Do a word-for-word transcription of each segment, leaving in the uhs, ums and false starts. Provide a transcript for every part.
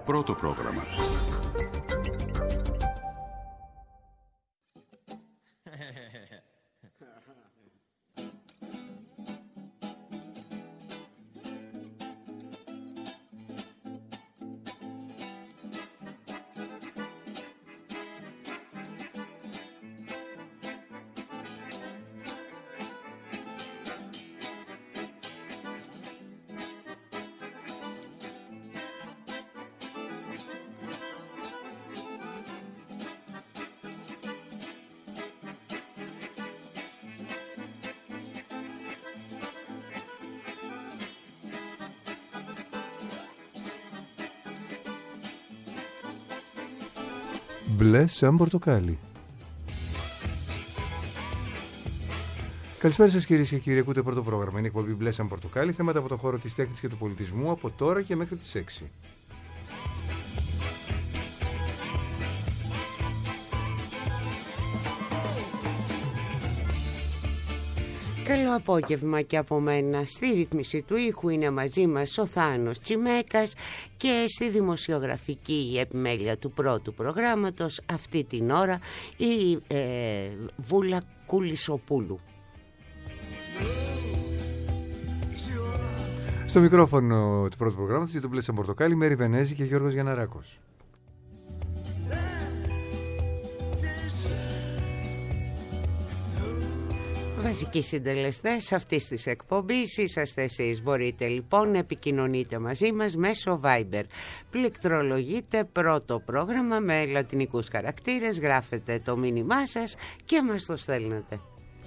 Πρώτο πρόγραμμα. Μπλε σαν πορτοκάλι. Καλησπέρα σας κυρίες και κύριοι, ακούτε πρώτο πρόγραμμα. Είναι εκπομπή Μπλε σαν πορτοκάλι, θέματα από το χώρο της τέχνης και του πολιτισμού από τώρα και μέχρι τις έξι. Καλό απόγευμα και από μένα. Στη ρύθμιση του ήχου είναι μαζί μας ο Θάνος Τσιμέκας και στη δημοσιογραφική επιμέλεια του πρώτου προγράμματος αυτή την ώρα η ε, Βούλα Κουλισοπούλου. Στο μικρόφωνο του πρώτου προγράμματος για το Μπλε σαν πορτοκάλι, Μέρη Βενέζη και Γιώργος Γιανναράκος. Βασικοί συντελεστές αυτής της εκπομπής είσαστε εσείς. Μπορείτε λοιπόν να επικοινωνείτε μαζί μας μέσω Viber. Πληκτρολογείτε πρώτο πρόγραμμα με λατινικούς χαρακτήρες, γράφετε το μήνυμά σας και μας το στέλνετε.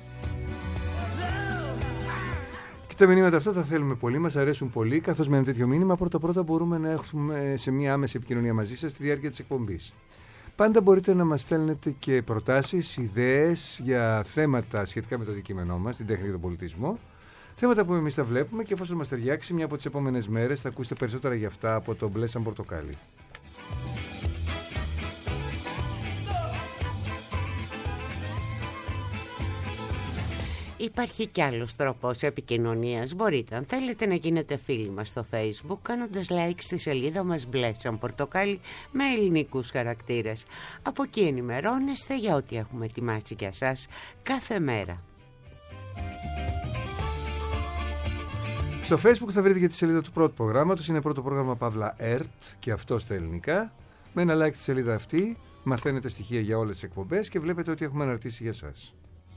Και τα μηνύματα αυτά τα θέλουμε πολύ, μας αρέσουν πολύ, καθώς με ένα τέτοιο μήνυμα πρώτα-πρώτα μπορούμε να έχουμε σε μια άμεση επικοινωνία μαζί σας στη διάρκεια της εκπομπής. Πάντα μπορείτε να μας στέλνετε και προτάσεις, ιδέες για θέματα σχετικά με το αντικείμενό μας, την τέχνη και τον πολιτισμό. Θέματα που εμείς τα βλέπουμε και εφόσον μας ταιριάξει, μια από τις επόμενες μέρες θα ακούσετε περισσότερα για αυτά από το Μπλε σαν πορτοκάλι. Υπάρχει κι άλλος τρόπος επικοινωνίας. Μπορείτε, αν θέλετε, να γίνετε φίλοι μας στο Facebook κάνοντας like στη σελίδα μας Μπλε σαν πορτοκάλι με ελληνικούς χαρακτήρες. Από εκεί ενημερώνεστε για ό,τι έχουμε ετοιμάσει για σας κάθε μέρα. Στο Facebook θα βρείτε και τη σελίδα του πρώτου προγράμματος. Είναι πρώτο πρόγραμμα Παύλα ΕΡΤ και αυτό στα ελληνικά. Με ένα like στη σελίδα αυτή μαθαίνετε στοιχεία για όλες τις εκπομπές και βλέπετε ότι έχουμε αναρτήσει για σας.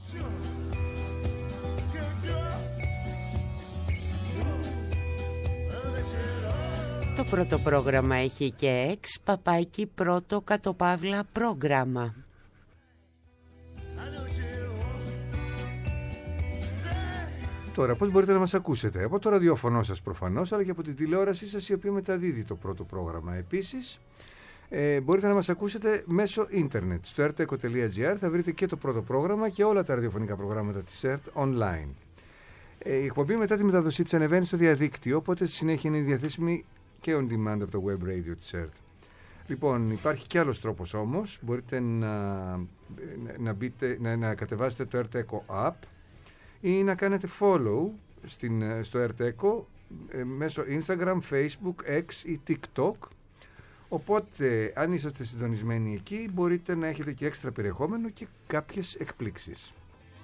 Το πρώτο πρόγραμμα έχει και εξ παπάκι πρώτο κατοπαύλα πρόγραμμα. Τώρα, πώς μπορείτε να μας ακούσετε? Από το ραδιόφωνο σας προφανώς, αλλά και από την τηλεόρασή σας η οποία μεταδίδει το πρώτο πρόγραμμα. Επίσης, ε, μπορείτε να μας ακούσετε μέσω ίντερνετ. Στο ερτεκο τελεία τζι άρ θα βρείτε και το πρώτο πρόγραμμα και όλα τα ραδιοφωνικά προγράμματα της ΕΡΤ online. Ε, η εκπομπή μετά τη μεταδοσή της ανεβαίνει στο διαδίκτυο, οπότε στη συνέχεια είναι διαθέσιμη και on demand από το web radio της ΕΡΤ. Λοιπόν, υπάρχει και άλλος τρόπος όμως. Μπορείτε να, να, μπείτε, να, να κατεβάσετε το ERTECO app ή να κάνετε follow στην, στο ERTECO ε, μέσω Instagram, Facebook, X ή TikTok. Οπότε, αν είσαστε συντονισμένοι εκεί, μπορείτε να έχετε και έξτρα περιεχόμενο και κάποιες εκπλήξεις.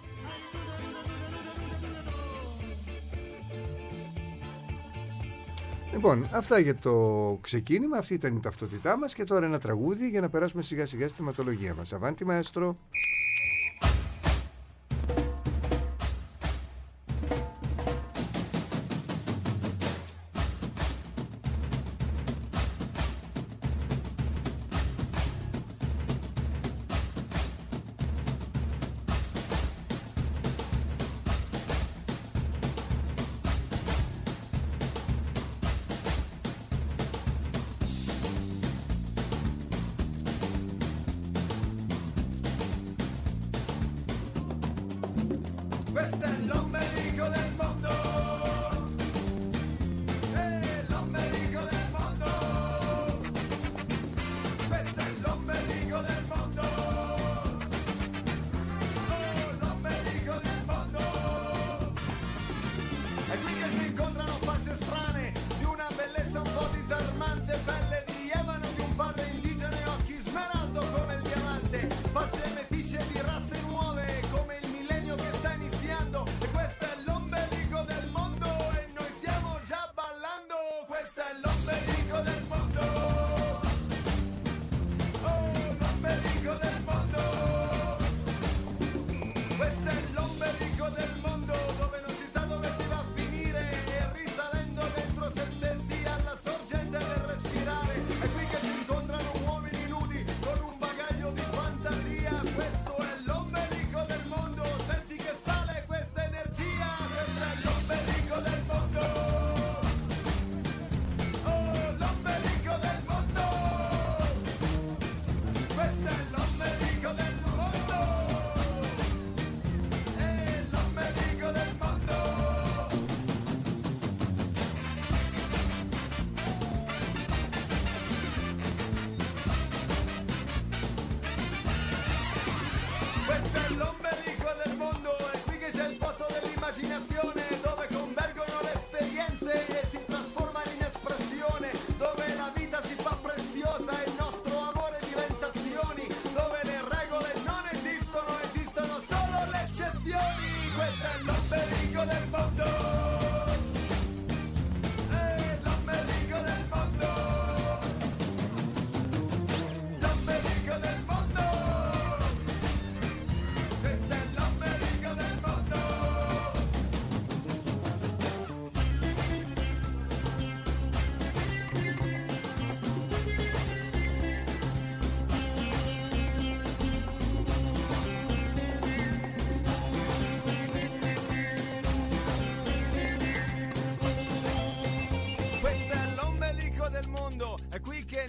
Λοιπόν, αυτά για το ξεκίνημα, αυτή ήταν η ταυτότητά μας και τώρα ένα τραγούδι για να περάσουμε σιγά σιγά στη θεματολογία μας. Αβάντι μαέστρο!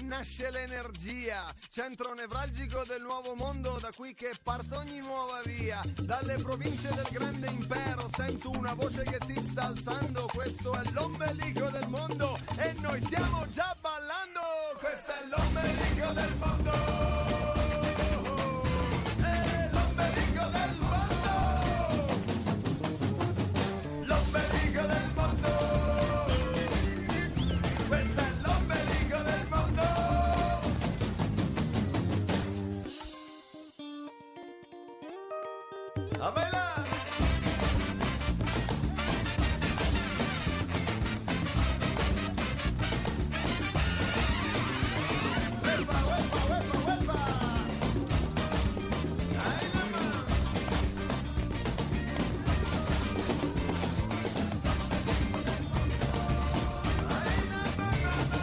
nasce l'energia, centro nevralgico del nuovo mondo, da qui che parte ogni nuova via. Dalle province del grande impero sento una voce che ti sta alzando, questo è l'ombelico del mondo e noi stiamo già ballando, questo è l'ombelico del mondo. A bailar! ¡Huepa, huepa, huepa, huepa! ¡Ay, mamá! ¡Ay, mamá, mamá,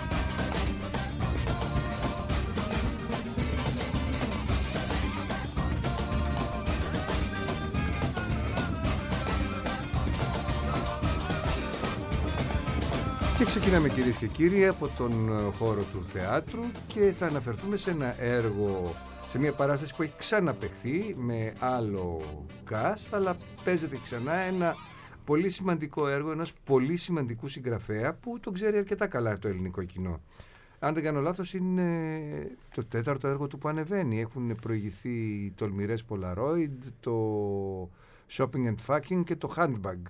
Και ξεκινάμε, κυρίες και κύριοι, από τον χώρο του θεάτρου και θα αναφερθούμε σε ένα έργο, σε μια παράσταση που έχει ξαναπαιχθεί με άλλο cast, αλλά παίζεται ξανά ένα πολύ σημαντικό έργο ενός πολύ σημαντικού συγγραφέα που τον ξέρει αρκετά καλά το ελληνικό κοινό. Αν δεν κάνω λάθος, είναι το τέταρτο έργο του που ανεβαίνει. Έχουν προηγηθεί τολμηρές Polaroid, το Shopping and Fucking και το Handbag.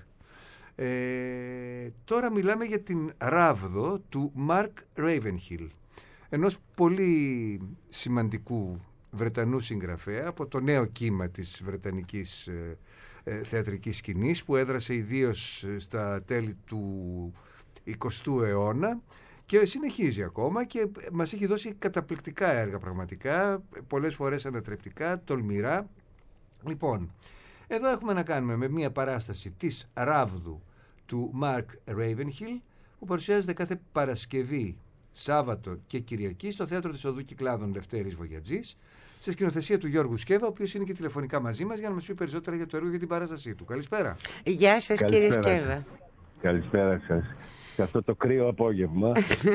Ε, τώρα μιλάμε για την Ράβδο του Mark Ravenhill, ενός πολύ σημαντικού Βρετανού συγγραφέα από το νέο κύμα της βρετανικής ε, ε, θεατρικής σκηνής, που έδρασε ιδίως στα τέλη του εικοστού αιώνα και συνεχίζει ακόμα και μας έχει δώσει καταπληκτικά έργα, πραγματικά, πολλές φορές ανατρεπτικά, τολμηρά. Λοιπόν, εδώ έχουμε να κάνουμε με μια παράσταση της Ράβδου του Mark Ravenhill, που παρουσιάζεται κάθε Παρασκευή, Σάββατο και Κυριακή στο Θέατρο της Οδού Κυκλάδων Λευτέρης Βογιατζής, σε σκηνοθεσία του Γιώργου Σκέβα, ο οποίος είναι και τηλεφωνικά μαζί μας για να μας πει περισσότερα για το έργο και την παράστασή του. Καλησπέρα. Γεια σας, κύριε Σκέβα. Καλησπέρα σας. Σε αυτό το κρύο απόγευμα.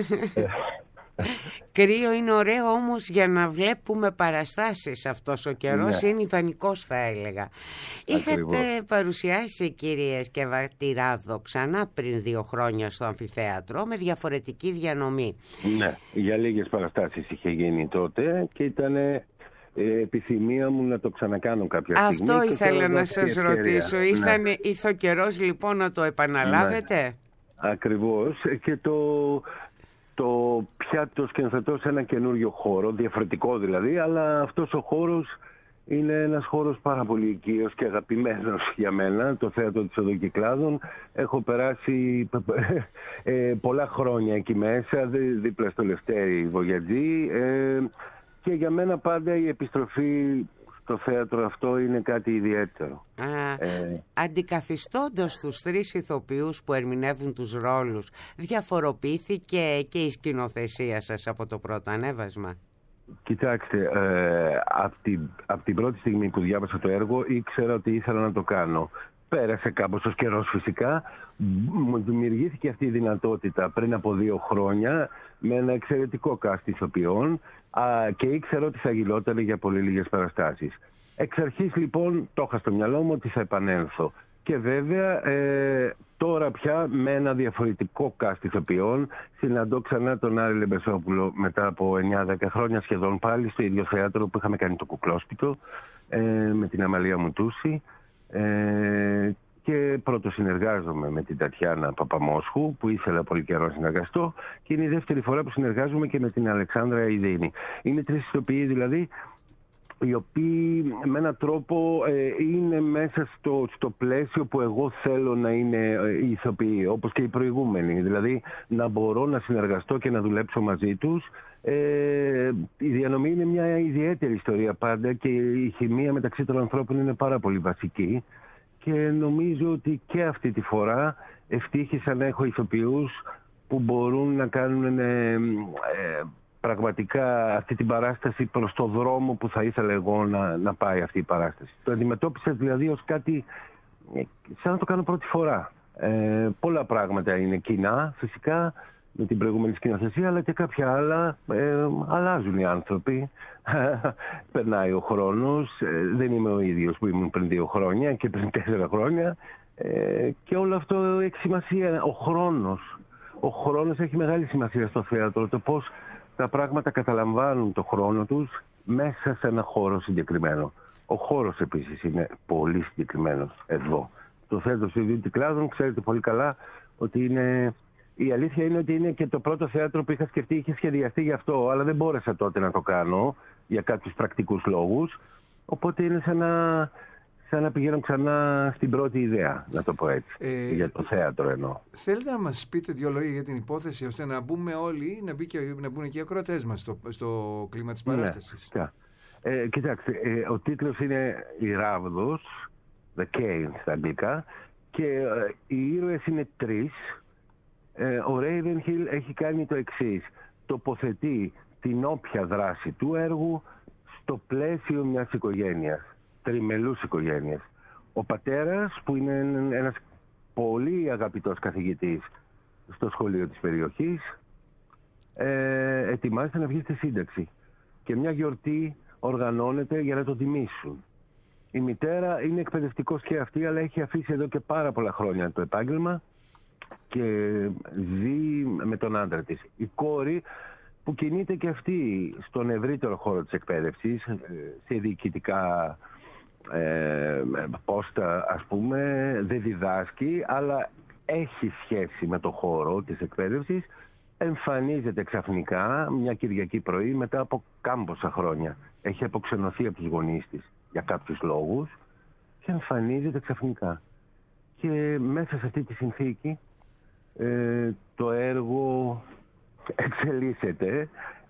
Κρύο είναι ωραίο όμως για να βλέπουμε παραστάσεις αυτός ο καιρός, ναι. Είναι ιδανικός, θα έλεγα. Ακριβώς. Είχατε παρουσιάσει, κύριε Σκέβα, τη Ράβδο ξανά πριν δύο χρόνια στο Αμφιθέατρο με διαφορετική διανομή. Ναι, για λίγες παραστάσεις είχε γίνει τότε και ήταν ε, επιθυμία μου να το ξανακάνω κάποια στιγμή. Αυτό ήθελα να σας ρωτήσω. Ναι. Ήρθανε, ήρθε ο καιρός λοιπόν να το επαναλάβετε. Ναι. Ακριβώς, και το... το πια το σκηνοθετώ σε ένα καινούριο χώρο, διαφορετικό δηλαδή, αλλά αυτός ο χώρος είναι ένας χώρος πάρα πολύ οικείος και αγαπημένος για μένα, το Θέατρο της Οδού Κυκλάδων. Έχω περάσει ε, πολλά χρόνια εκεί μέσα, δί, δίπλα στο Λευτέρη Βογιατζή, ε, και για μένα πάντα η επιστροφή στο θέατρο αυτό είναι κάτι ιδιαίτερο. Α, ε, αντικαθιστώντας τους τρεις ηθοποιούς που ερμηνεύουν τους ρόλους, διαφοροποιήθηκε και η σκηνοθεσία σας από το πρώτο ανέβασμα? Κοιτάξτε, ε, από την, απ' την πρώτη στιγμή που διάβασα το έργο ήξερα ότι ήθελα να το κάνω. Πέρασε κάπως ο καιρός φυσικά, μου δημιουργήθηκε αυτή η δυνατότητα πριν από δύο χρόνια με ένα εξαιρετικό cast ηθοποιών και ήξερα ότι θα γινόταν για πολύ λίγες παραστάσεις. Εξ αρχής λοιπόν το είχα στο μυαλό μου ότι θα επανέλθω. Και βέβαια ε, τώρα πια με ένα διαφορετικό cast ηθοποιών συναντώ ξανά τον Άρη Λεμπεσόπουλο μετά από εννιά δέκα χρόνια σχεδόν πάλι στο ίδιο θέατρο που είχαμε κάνει το Κουκλόσπιτο ε, με την Αμαλία Μουτούση. Ε, και πρώτο συνεργάζομαι με την Τατιάνα Παπαμόσχου, που ήθελα πολύ καιρό να συνεργαστώ, και είναι η δεύτερη φορά που συνεργάζομαι και με την Αλεξάνδρα Ιδίνη. Είναι τρεις ηθοποιοί δηλαδή, οι οποίοι με έναν τρόπο ε, είναι μέσα στο, στο πλαίσιο που εγώ θέλω να είναι οι ηθοποιοί, όπως και οι προηγούμενοι. Δηλαδή να μπορώ να συνεργαστώ και να δουλέψω μαζί τους. Ε, η διανομή είναι μια ιδιαίτερη ιστορία πάντα και η χημεία μεταξύ των ανθρώπων είναι πάρα πολύ βασική, και νομίζω ότι και αυτή τη φορά ευτύχησα να έχω ηθοποιούς που μπορούν να κάνουν ε, ε, πραγματικά αυτή την παράσταση προς το δρόμο που θα ήθελα εγώ να, να πάει αυτή η παράσταση. Το αντιμετώπισα δηλαδή ως κάτι ε, σαν να το κάνω πρώτη φορά. Ε, πολλά πράγματα είναι κοινά φυσικά, με την προηγούμενη σκηνοθεσία, αλλά και κάποια άλλα. Ε, αλλάζουν οι άνθρωποι. Περνάει ο χρόνος. Ε, δεν είμαι ο ίδιος που ήμουν πριν δύο χρόνια και πριν τέσσερα χρόνια. Ε, και όλο αυτό έχει σημασία. Ο χρόνος. Ο χρόνος έχει μεγάλη σημασία στο θέατρο. Το πώς τα πράγματα καταλαμβάνουν το χρόνο τους μέσα σε ένα χώρο συγκεκριμένο. Ο χώρος επίσης είναι πολύ συγκεκριμένος εδώ. Το θέατρο του Ιδίου Κυκλάδων, ξέρετε πολύ καλά ότι είναι... Η αλήθεια είναι ότι είναι και το πρώτο θέατρο που είχα σκεφτεί, είχε σχεδιαστεί γι' αυτό, αλλά δεν μπόρεσα τότε να το κάνω για κάποιους πρακτικούς λόγους. Οπότε είναι σαν να, σαν να πηγαίνω ξανά στην πρώτη ιδέα, να το πω έτσι, ε, για το θέατρο εννοώ. Θέλετε να μας πείτε δύο λόγια για την υπόθεση, ώστε να μπούμε όλοι, να, μπει και, να μπουν και οι ακροατές μας στο, στο κλίμα της παράστασης. Ναι, ε, κοιτάξτε, ε, ο τίτλος είναι «Η Ράβδος», «The Cane» στα αγγλικά, και ε, οι ήρωες είναι τρεις. Ε, ο Ravenhill έχει κάνει το εξής. Τοποθετεί την όποια δράση του έργου στο πλαίσιο μιας οικογένειας, τριμελούς οικογένειας. Ο πατέρας, που είναι ένας πολύ αγαπητός καθηγητής στο σχολείο της περιοχής, ε, ετοιμάζεται να βγει στη σύνταξη και μια γιορτή οργανώνεται για να το τιμήσουν. Η μητέρα είναι εκπαιδευτικός και αυτή, αλλά έχει αφήσει εδώ και πάρα πολλά χρόνια το επάγγελμα και ζει με τον άντρα της. Η κόρη, που κινείται και αυτή στον ευρύτερο χώρο της εκπαίδευσης, σε διοικητικά ε, πόστα ας πούμε, δεν διδάσκει, αλλά έχει σχέση με το χώρο της εκπαίδευσης, εμφανίζεται ξαφνικά μια Κυριακή πρωί μετά από κάμποσα χρόνια. Έχει αποξενωθεί από τους γονείς της για κάποιους λόγους και εμφανίζεται ξαφνικά. Και μέσα σε αυτή τη συνθήκη ε, το έργο εξελίσσεται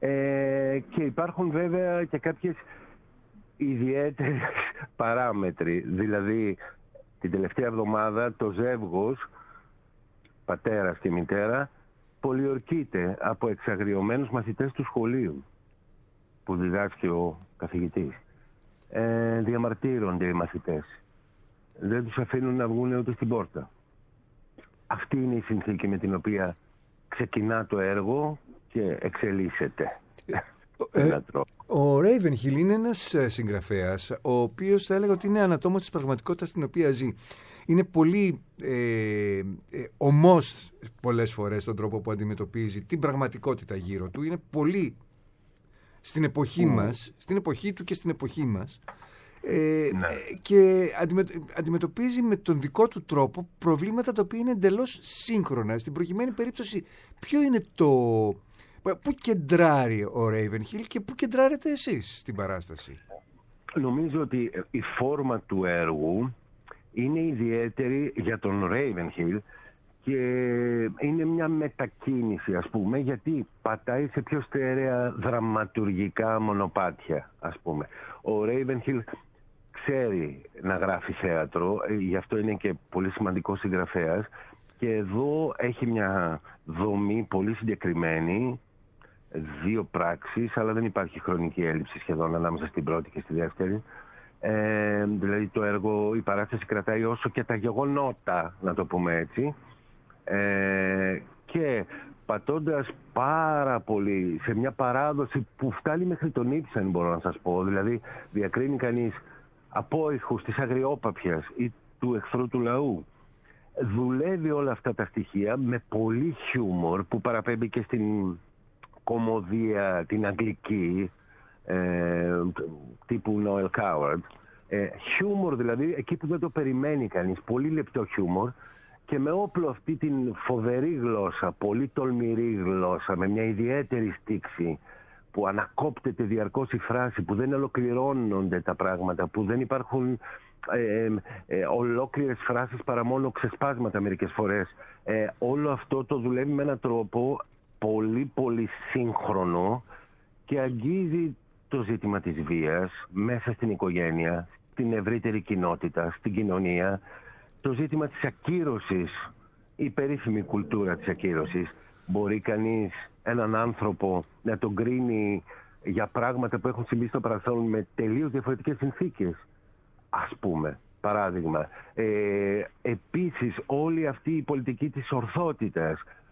ε, και υπάρχουν βέβαια και κάποιες ιδιαίτερες παράμετροι. Δηλαδή την τελευταία εβδομάδα το ζεύγος, πατέρας και μητέρα, πολιορκείται από εξαγριωμένους μαθητές του σχολείου που διδάσκει ο καθηγητής. Ε, διαμαρτύρονται οι μαθητές. Δεν τους αφήνουν να βγουν ούτε στην πόρτα. Αυτή είναι η συνθήκη με την οποία ξεκινά το έργο και εξελίσσεται. Ε, ο Ravenhill είναι ένας συγγραφέας ο οποίος θα έλεγα ότι είναι ανατόμος της πραγματικότητας στην οποία ζει. Είναι πολύ ε, ε, ομός πολλές φορές στον τρόπο που αντιμετωπίζει την πραγματικότητα γύρω του. Είναι πολύ στην εποχή mm. μας, στην εποχή του και στην εποχή μας. Ε, ναι. Και αντιμετωπίζει με τον δικό του τρόπο προβλήματα τα οποία είναι εντελώς σύγχρονα. Στην προκειμένη περίπτωση, ποιο είναι το... Πού κεντράρει ο Ravenhill και πού κεντράρετε εσείς στην παράσταση? Νομίζω ότι η φόρμα του έργου είναι ιδιαίτερη για τον Ravenhill και είναι μια μετακίνηση, ας πούμε, γιατί πατάει σε πιο στερεά δραματουργικά μονοπάτια, ας πούμε. Ο Ravenhill ξέρει να γράφει θέατρο, γι' αυτό είναι και πολύ σημαντικός συγγραφέας, και εδώ έχει μια δομή πολύ συγκεκριμένη, δύο πράξεις, αλλά δεν υπάρχει χρονική έλλειψη σχεδόν ανάμεσα στην πρώτη και στη δεύτερη. Ε, δηλαδή το έργο, η παράσταση κρατάει όσο και τα γεγονότα, να το πούμε έτσι, ε, και πατώντας πάρα πολύ σε μια παράδοση που φτάνει μέχρι τον Ήψεν, μπορώ να σας πω, δηλαδή διακρίνει κανείς απόϊχους της αγριόπαπιας ή του εχθρού του λαού. Δουλεύει όλα αυτά τα στοιχεία με πολύ χιούμορ που παραπέμπει και στην κομμωδία την αγγλική, ε, τύπου Noel Coward. Ε, χιούμορ δηλαδή εκεί που δεν το περιμένει κανείς, πολύ λεπτό χιούμορ, και με όπλο αυτή την φοβερή γλώσσα, πολύ τολμηρή γλώσσα, με μια ιδιαίτερη στίξη που ανακόπτεται διαρκώς η φράση, που δεν ολοκληρώνονται τα πράγματα, που δεν υπάρχουν ε, ε, ολόκληρες φράσεις παρά μόνο ξεσπάσματα μερικές φορές. Ε, όλο αυτό το δουλεύει με έναν τρόπο πολύ πολύ σύγχρονο και αγγίζει το ζήτημα της βίας μέσα στην οικογένεια, στην ευρύτερη κοινότητα, στην κοινωνία, το ζήτημα της ακύρωσης, η περίφημη κουλτούρα της ακύρωσης. Μπορεί κανείς έναν άνθρωπο να τον κρίνει για πράγματα που έχουν συμβεί στο παρελθόν με τελείως διαφορετικές συνθήκες, ας πούμε, παράδειγμα. Ε, επίσης όλη αυτή η πολιτική της ορθότητας,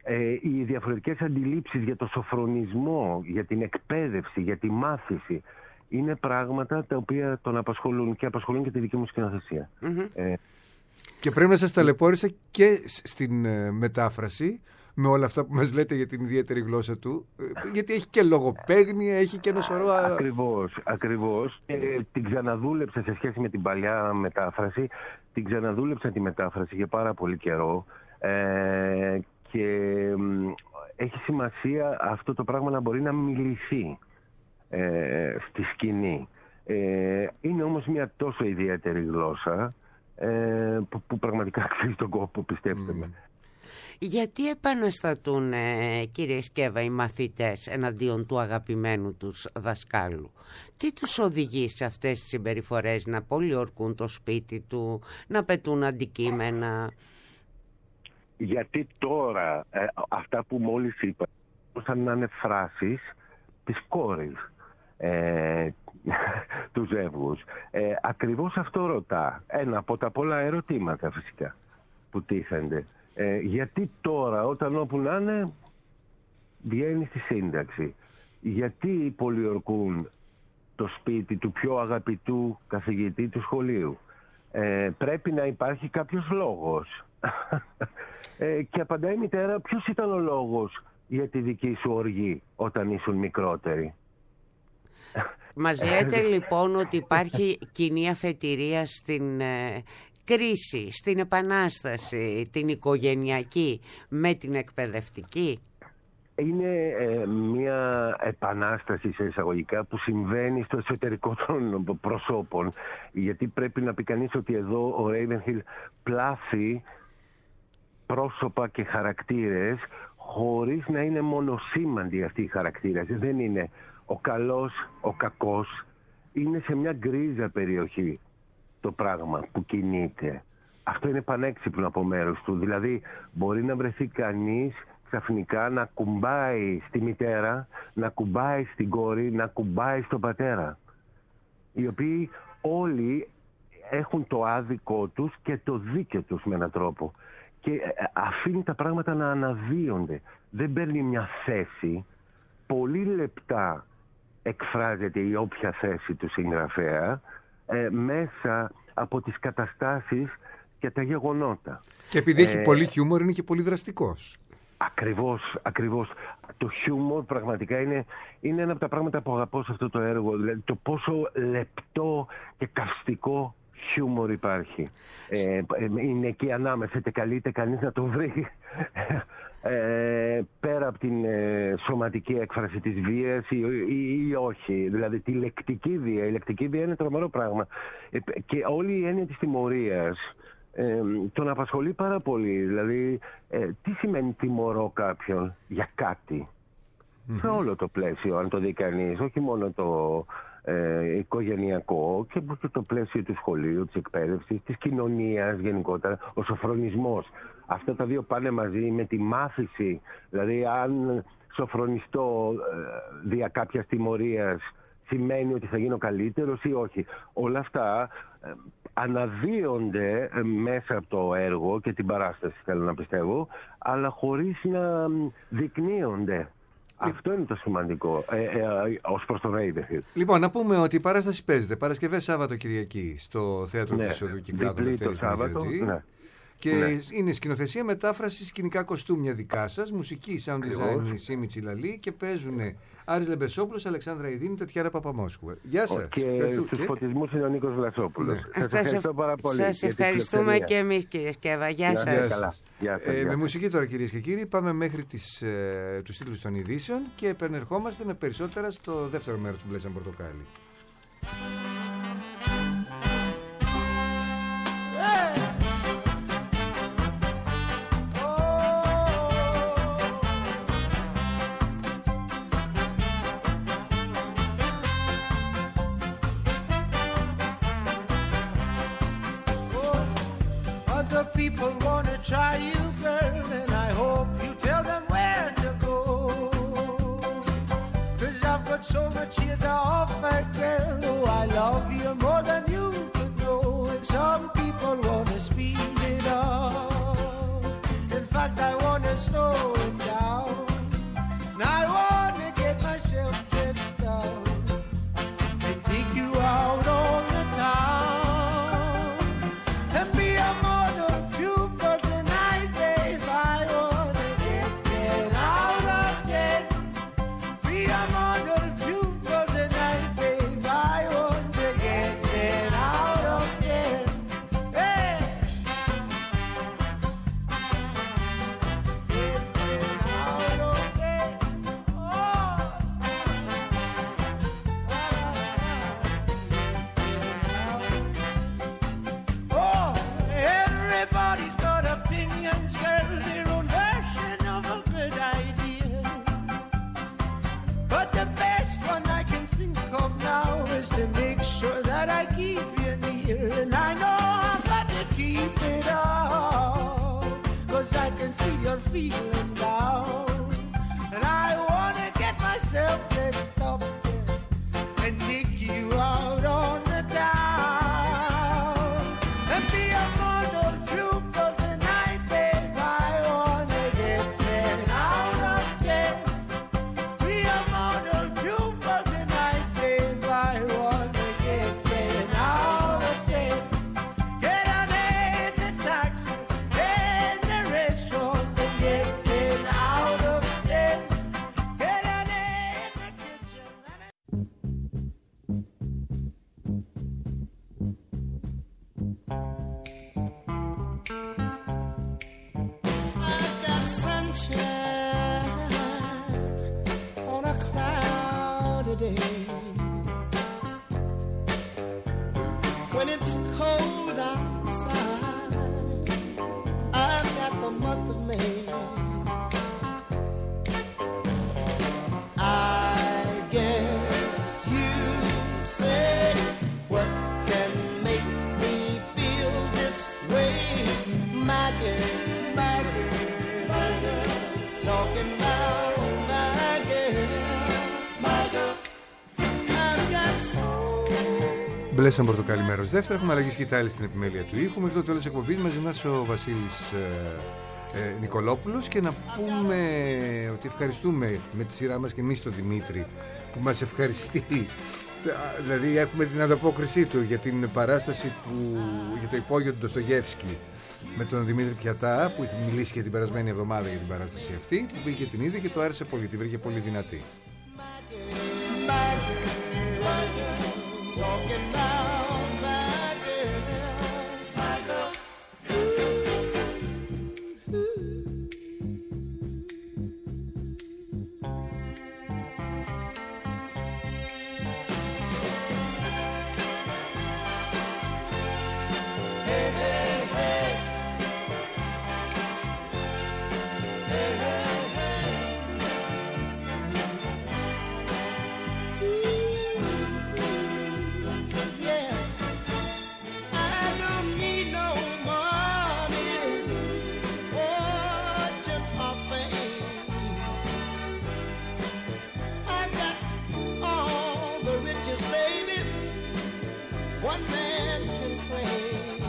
ε, οι διαφορετικές αντιλήψεις για το σοφρονισμό, για την εκπαίδευση, για τη μάθηση, είναι πράγματα τα οποία τον απασχολούν και απασχολούν και τη δική μου σκηνοθεσία. Mm-hmm. Ε, και πρέπει να σας ταλαιπώρησα και στην ε, μετάφραση με όλα αυτά που μας λέτε για την ιδιαίτερη γλώσσα του, γιατί έχει και λογοπαίγνια, έχει και ένα σωρό... Ακριβώς, ακριβώς. Ε, την ξαναδούλεψα σε σχέση με την παλιά μετάφραση, την ξαναδούλεψα τη μετάφραση για πάρα πολύ καιρό ε, και ε, έχει σημασία αυτό το πράγμα να μπορεί να μιληθεί ε, στη σκηνή. Ε, είναι όμως μια τόσο ιδιαίτερη γλώσσα ε, που, που πραγματικά αξίζει τον κόπο, πιστέψτε με. Mm. Γιατί επαναστατούν, ε, κύριε Σκέβα, οι μαθητές εναντίον του αγαπημένου τους δασκάλου? Τι τους οδηγεί σε αυτές τις συμπεριφορές, να πολιορκούν το σπίτι του, να πετούν αντικείμενα? Γιατί τώρα ε, αυτά που μόλις είπα σαν να είναι φράσεις της κόρης ε, του ζεύγους. Ε, ακριβώς αυτό ρωτά. Ένα από τα πολλά ερωτήματα φυσικά που τίθενται. Ε, γιατί τώρα, όταν όπου να είναι, βγαίνει στη σύνταξη? Γιατί πολιορκούν το σπίτι του πιο αγαπητού καθηγητή του σχολείου? Ε, πρέπει να υπάρχει κάποιος λόγος. ε, και απαντάει η μητέρα, ποιος ήταν ο λόγος για τη δική σου οργή όταν ήσουν μικρότεροι? Μας λέτε λοιπόν ότι υπάρχει κοινή αφετηρία στην... Ε... κρίση, στην επανάσταση, την οικογενειακή με την εκπαιδευτική? Είναι ε, μια επανάσταση σε εισαγωγικά που συμβαίνει στο εσωτερικό των προσώπων, γιατί πρέπει να πει κανείς ότι εδώ ο Ravenhill πλάθει πρόσωπα και χαρακτήρες χωρίς να είναι μονοσήμαντοι αυτοί οι χαρακτήρες. Δεν είναι ο καλός, ο κακός, είναι σε μια γκρίζα περιοχή το πράγμα που κινείται. Αυτό είναι πανέξυπνο από μέρους του. Δηλαδή μπορεί να βρεθεί κανείς ξαφνικά να κουμπάει στη μητέρα, να κουμπάει στην κόρη, να κουμπάει στον πατέρα, οι οποίοι όλοι έχουν το άδικο τους και το δίκαιο τους με έναν τρόπο, και αφήνει τα πράγματα να αναδύονται. Δεν παίρνει μια θέση, πολύ λεπτά εκφράζεται η όποια θέση του συγγραφέα Ε, μέσα από τις καταστάσεις και τα γεγονότα. Και επειδή έχει ε, πολύ χιούμορ, είναι και πολύ δραστικός. Ακριβώς, ακριβώς. Το χιούμορ πραγματικά είναι, είναι ένα από τα πράγματα που αγαπώ σε αυτό το έργο. Δηλαδή το πόσο λεπτό και καυστικό χιούμορ υπάρχει. Ε, είναι εκεί ανάμεσα, είτε καλείται κανείς να το βρει. Ε, πέρα από την ε, σωματική έκφραση της βίας ή, ή, ή όχι, δηλαδή τη λεκτική βία. Η λεκτική βία είναι τρομερό πράγμα, ε, και όλη η έννοια της τιμωρίας ε, τον απασχολεί πάρα πολύ. Δηλαδή ε, τι σημαίνει τιμωρώ κάποιον για κάτι, mm-hmm. σε όλο το πλαίσιο, αν το δει κανείς, όχι μόνο το ε, οικογενειακό, και το πλαίσιο του σχολείου, της εκπαίδευσης, της κοινωνίας γενικότερα, ο σοφρονισμός. Αυτά τα δύο πάνε μαζί με τη μάθηση. Δηλαδή αν σοφρονιστώ ε, δια κάποιας τιμωρίας, σημαίνει ότι θα γίνω καλύτερος ή όχι? Όλα αυτά ε, αναδύονται ε, μέσα από το έργο και την παράσταση, θέλω να πιστεύω, αλλά χωρίς να δεικνύονται. Αυτό είναι το σημαντικό ε, ε, ε, ως προς το Ravenhill. Λοιπόν, να πούμε ότι η παράσταση παίζεται Παρασκευές, Σάββατο, Κυριακή στο Θέατρο ναι, της Οδού Κυκλάδου Λευτέρης Μαγιατζή. Ναι. Και ναι. είναι σκηνοθεσία, μετάφραση, σκηνικά κοστούμια δικά σας, μουσική, sound design, η Σίμη Τσιλαλή, και παίζουν Άρης Λεμπεσόπουλος, Αλεξάνδρα Ιδίνη, Τετιάρα Παπαμόσχου. Γεια σας. Και στους φωτισμούς είναι ο Νίκος Βλασόπουλος. Ναι. Σας ευχαριστώ πάρα πολύ. Σας ευχαριστούμε και εμείς, κύριε Σκέβα. Γεια σας. Γεια σας. Γεια σας. Ε, με μουσική τώρα, κυρίες και κύριοι, πάμε μέχρι τις, ε, τους τίτλους των ειδήσεων και επανερχόμαστε με περισσότερα στο δεύτερο μέρος του Μπλε σαν Πορτοκάλι. People wanna try you, girl, and I hope you tell them where to go. 'Cause I've got so much here to offer, girl. Oh, I love you more than you could know. And some people wanna speed it up. In fact, I wanna slow it down. And I wanna get myself dressed up and take you out on the town and be a model too for the night, babe. I wanna get ten out of ten. Be a model too for the night, babe. I want to get ten out of ten. Hey, get ten out of ten. Oh, oh, everybody's got opinions, girl, their own version of a good idea. But the best one I can think of now is to make sure that I keep you near. And I know I've got to keep it up, 'cause I can see you're feeling down. And I want to get myself dressed up and take you out on the town and be a model group of the night, babe. I want to get ten out of ten. Be a model group of the night, babe. I want to get ten out of ten. Get on in the taxi, in the restaurant, and get ten out of ten. Get on in the kitchen and I've got sunshine on a cloudy day. When it's cold outside, I've got the month of May. I guess if you say what can make me feel this way, my girl, my girl, my girl, talking about my girl, my girl, I've got so. Μπλε σαν πορτοκάλι μέρος δεύτερο. Έχουμε αλλαγή σκητάλη στην επιμέλεια του ήχου. Μέχρι το τέλος της εκπομπής μαζί μας ο Βασίλης ε, ε, Νικολόπουλος. Και να πούμε ότι ευχαριστούμε με τη σειρά μας και εμείς τον Δημήτρη που μας ευχαριστεί. Δηλαδή έχουμε την ανταπόκρισή του για την παράσταση του, για το υπόγειο του Ντοστογεύσκη με τον Δημήτρη Πιατά, που είχε μιλήσει και την περασμένη εβδομάδα για την παράσταση αυτή, που πήγε την είδε και το άρεσε πολύ, την βρήκε πολύ δυνατή. Talking about my girl, my girl. Hey, hey, hey. Hey, hey, hey. Yeah, I don't need no money, fortune or fame. I got all the riches, baby, one man can claim.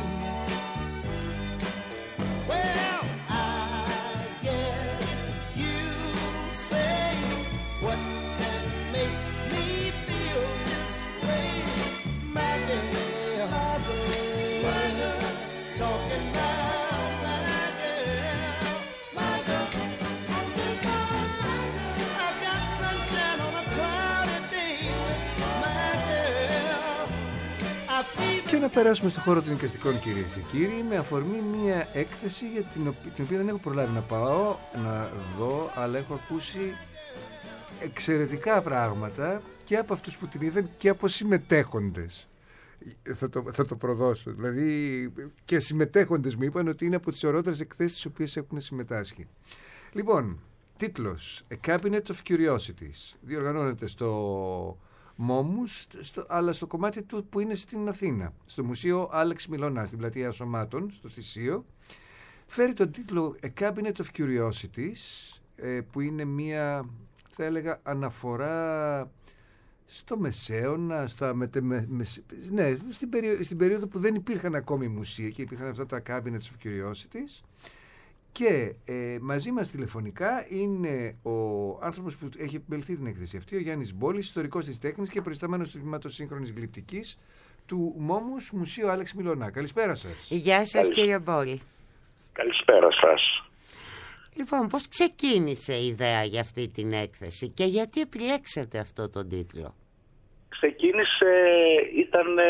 Well, I guess if you say what can make me feel this way, my girl, my girl, my girl, talking about my girl, my girl, I've got sunshine on a cloudy day with my girl. I feel. Και να περάσουμε στο χώρο των εικαστικών, κυρίες και κύριοι, με αφορμή μια έκθεση για την οποία, την οποία δεν έχω προλάβει να πάω να δω, αλλά έχω ακούσει εξαιρετικά πράγματα και από αυτούς που την είδαν και από συμμετέχοντες. Θα το, θα το προδώσω. Δηλαδή και συμμετέχοντες μου είπαν ότι είναι από τις ωραιότερες εκθέσεις στις οποίες έχουν συμμετάσχει. Λοιπόν, τίτλος A Cabinet of Curiosities. Διοργανώνεται στο Μόμους, στο, αλλά στο κομμάτι του που είναι στην Αθήνα, στο Μουσείο Άλεξ Μιλωνά, στην Πλατεία Σωμάτων, στο Θησίο. Φέρει τον τίτλο A Cabinet of Curiosities, ε, που είναι μία, θα έλεγα, αναφορά στο Μεσαίωνα, στα μετε, με, με, ναι, στην, περίοδο, στην περίοδο που δεν υπήρχαν ακόμη μουσεία και υπήρχαν αυτά τα Cabinets of Curiosities, Και ε, μαζί μας τηλεφωνικά είναι ο άνθρωπος που έχει επιμεληθεί την έκθεση αυτή, ο Γιάννης Μπόλης, ιστορικός της τέχνης και προϊσταμένος του Τμήματος Σύγχρονης Γλυπτικής του Μόμους Μουσείου Άλεξ Μιλωνά. Καλησπέρα σας. Γεια σας. Καλησ... κύριε Μπόλη. Καλησπέρα σας. Λοιπόν, πώς ξεκίνησε η ιδέα για αυτή την έκθεση και γιατί επιλέξατε αυτό τον τίτλο? Ξεκίνησε, ήταν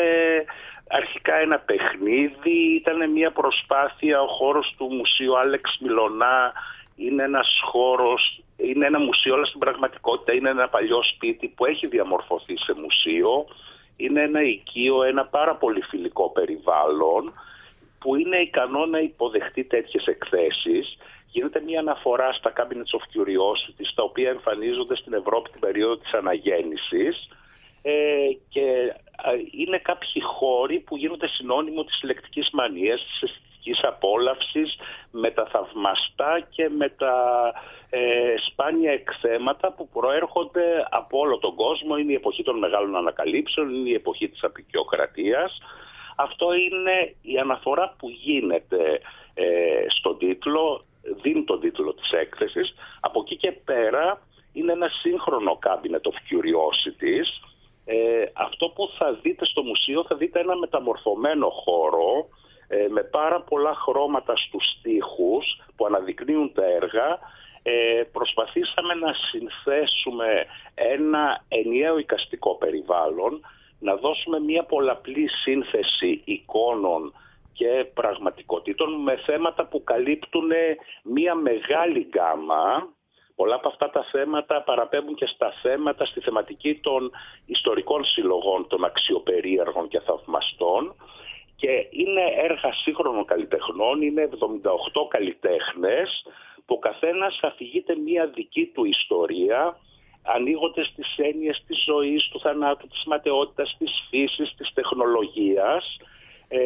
αρχικά ένα παιχνίδι, ήταν μια προσπάθεια. Ο χώρος του Μουσείου Άλεξ Μιλωνά είναι ένας χώρος, είναι ένα μουσείο, αλλά στην πραγματικότητα είναι ένα παλιό σπίτι που έχει διαμορφωθεί σε μουσείο. Είναι ένα οικείο, ένα πάρα πολύ φιλικό περιβάλλον που είναι ικανό να υποδεχτεί τέτοιες εκθέσεις. Γίνεται μια αναφορά στα Cabinets of Curiosity, τα οποία εμφανίζονται στην Ευρώπη την περίοδο της αναγέννησης, ε, και είναι κάποιοι χώροι που γίνονται συνώνυμο της συλλεκτικής μανίας, της αισθητικής απόλαυσης, με τα θαυμαστά και με τα ε, σπάνια εκθέματα που προέρχονται από όλο τον κόσμο. Είναι η εποχή των μεγάλων ανακαλύψεων, είναι η εποχή της αποικιοκρατίας. Αυτό είναι η αναφορά που γίνεται ε, στον τίτλο, δίνει τον τίτλο της έκθεσης. Από εκεί και πέρα είναι ένα σύγχρονο Cabinet of Curiosities. Ε, αυτό που θα δείτε στο μουσείο, θα δείτε ένα μεταμορφωμένο χώρο ε, με πάρα πολλά χρώματα στους τοίχους που αναδεικνύουν τα έργα. Ε, προσπαθήσαμε να συνθέσουμε ένα ενιαίο εικαστικό περιβάλλον, να δώσουμε μια πολλαπλή σύνθεση εικόνων και πραγματικότητων με θέματα που καλύπτουν μια μεγάλη γκάμα. Πολλά από αυτά τα θέματα παραπέμπουν και στα θέματα, στη θεματική των ιστορικών συλλογών, των αξιοπερίεργων και θαυμαστών, και είναι έργα σύγχρονων καλλιτεχνών, είναι εβδομήντα οκτώ καλλιτέχνες που ο καθένας αφηγείται μια δική του ιστορία, ανοίγονται στις έννοιες της ζωής, του θανάτου, της ματαιότητας, της φύσης, της τεχνολογίας. Ε,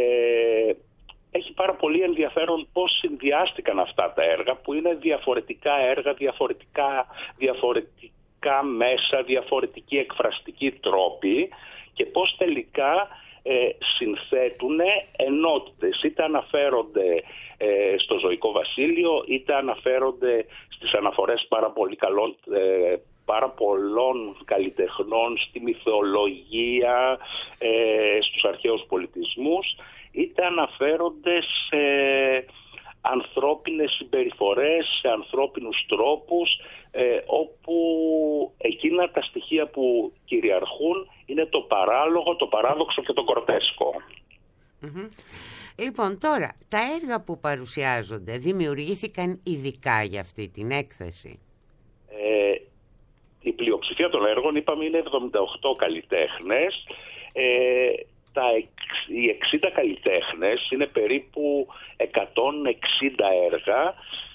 έχει πάρα πολύ ενδιαφέρον πώς συνδυάστηκαν αυτά τα έργα, που είναι διαφορετικά έργα, διαφορετικά, διαφορετικά μέσα, διαφορετικοί εκφραστικοί τρόποι, και πώς τελικά ε, συνθέτουν ενότητες. Είτε αναφέρονται ε, στο ζωικό βασίλειο, είτε αναφέρονται στις αναφορές πάρα πολύ καλών ε, πάρα πολλών καλλιτεχνών, στη μυθολογία, ε, στους αρχαίους πολιτισμούς, είτε αναφέρονται σε ανθρώπινες συμπεριφορές, σε ανθρώπινους τρόπους, ε, όπου εκείνα τα στοιχεία που κυριαρχούν είναι το παράλογο, το παράδοξο και το γκροτέσκο. Mm-hmm. Λοιπόν, τώρα, τα έργα που παρουσιάζονται δημιουργήθηκαν ειδικά για αυτή την έκθεση? Ε, η πλειοψηφία των έργων, είπαμε, είναι εβδομήντα οκτώ καλλιτέχνες. Ε, τα, οι εξήντα καλλιτέχνες είναι περίπου εκατόν εξήντα έργα.